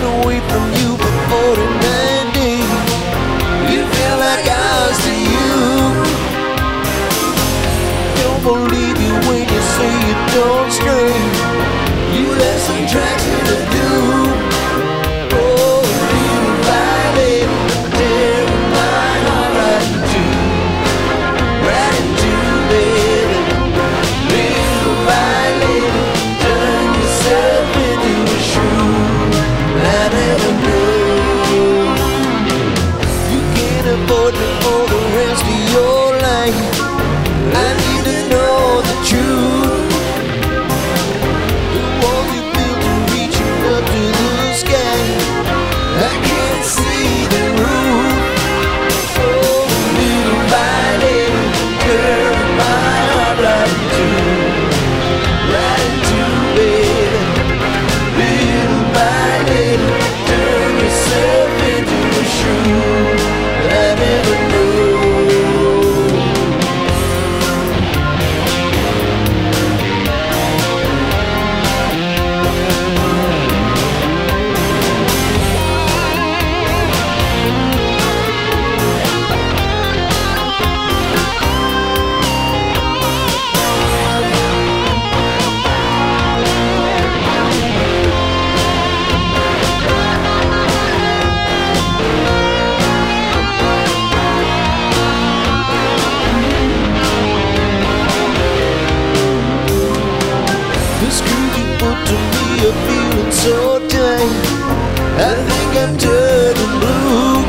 away from you for 49 days. You feel like ours to you. Don't believe you when you say you don't stray. You left some tracks in the dew. Oh, little violet, tearing my heart right in two, baby. Little violet, turn yourself into a shrew. I never knew you can't afford me for the rest of your life. I need to know the truth. The wall you built are reaching up to the sky. I can't see the roof. Oh, little violet, turn my heart right in two, baby. Little violet, turn yourself into a shrew. I never knew. The screws you put to me are feeling so tight. I think I'm turning blue.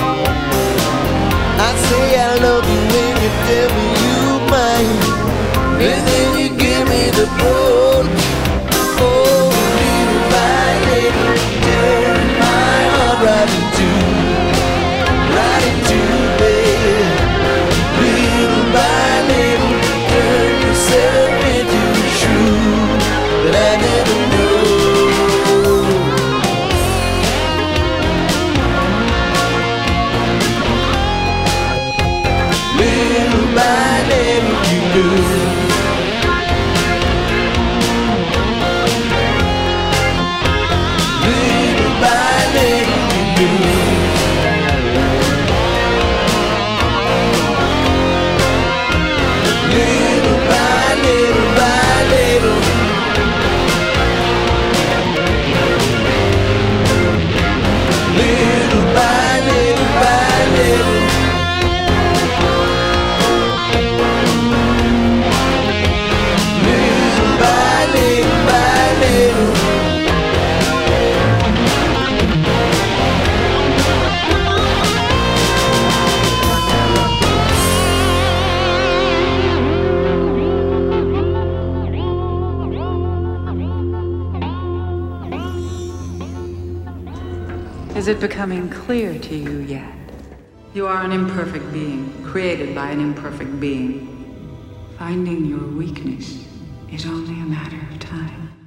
I say I love you when you tell me you might, and then you give me the approach. Oh, little violet, tearing my heart right in two, baby. Little violet, turn yourself into a shrew. But I never knew. Little by little you knew. Little by little you knew. Little by little by little. Little by little by little. Little by little by little. Is it becoming clear to you yet? You are an imperfect being, created by an imperfect being. Finding your weakness is only a matter of time.